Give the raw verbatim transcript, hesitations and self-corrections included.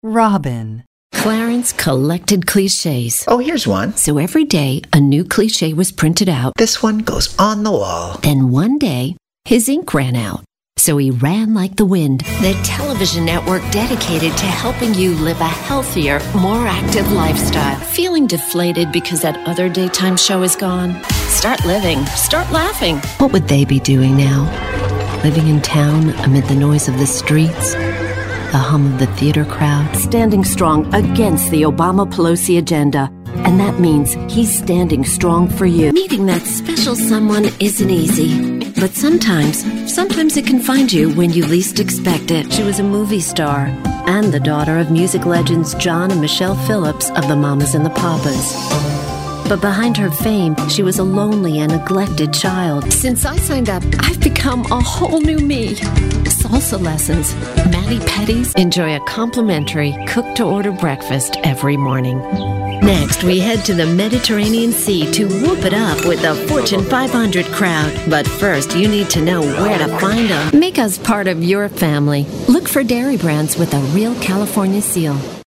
Robin. Clarence collected cliches. Oh, here's one. So every day, a new cliche was printed out. This one goes on the wall. Then one day, his ink ran out. So he ran like the wind. The television network dedicated to helping you live a healthier, more active lifestyle. Feeling deflated because that other daytime show is gone? Start living. Start laughing. What would they be doing now? Living in town amid the noise of the streets? The hum of the theater crowd? Standing strong against the Obama-Pelosi agenda. And that means he's standing strong for you. Meeting that special someone isn't easy. But sometimes, sometimes it can find you when you least expect it. She was a movie star and the daughter of music legends John and Michelle Phillips of the Mamas and the Papas. But behind her fame, she was a lonely and neglected child. Since I signed up, I've become a whole new me. Salsa lessons, mani-pedis, enjoy a complimentary cook-to-order breakfast every morning. Next, we head to the Mediterranean Sea to whoop it up with the Fortune five hundred crowd. But first, you need to know where to find them. Make us part of your family. Look for dairy brands with a real California seal.